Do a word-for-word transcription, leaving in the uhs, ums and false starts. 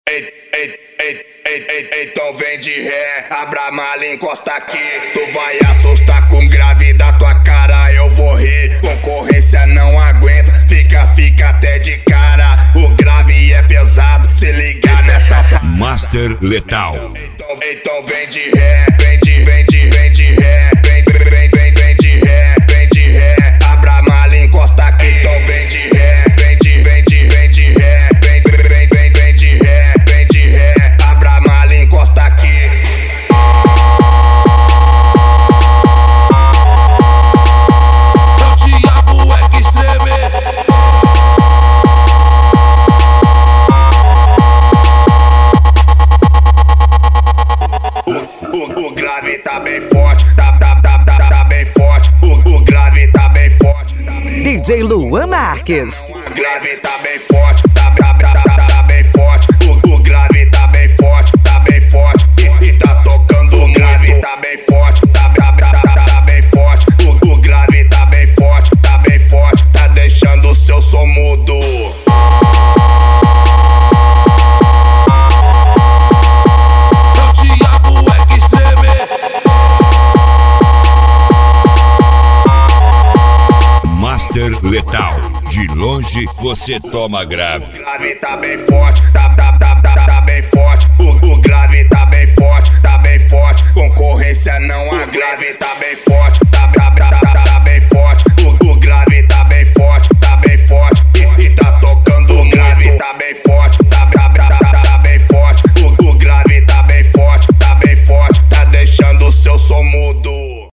Ei, ei, ei, ei, ei, então vem de ré, abra a mala e encosta aqui. Tu vai assustar com grave da tua cara, eu vou rir. Concorrência não aguenta, fica, fica até de cara. O grave é pesado, se ligar nessa pa... Master Letal. Então, então vem de ré, vem de, vem de, vem de ré, vem, vem, vem, vem de ré, vem de ré, abra a mala e encosta aqui. Então vem de ré, vem de, vem de, vem de ré, vem, vem, vem, vem de ré, vem de ré, abra a mala e encosta aqui. O grave tá bem forte, tá, tá, tá, tá, tá bem forte. O, o grave tá bem forte. Tá bem D J Luan Marques. O grave tá bem forte, tá, tá, tá, tá, tá bem forte. O, o grave tá bem forte, tá bem forte. E, e tá tocando. O grave tá bem forte, tá, tá, tá, tá, tá bem forte. O, o grave tá bem forte, tá bem forte. Tá deixando o seu som mudo. Master Letal. De longe você toma grave. O grave tá bem forte, tá, tá, tá, tá, tá bem forte. O, o grave tá bem forte, tá bem forte. Concorrência não há, grave tá bem forte.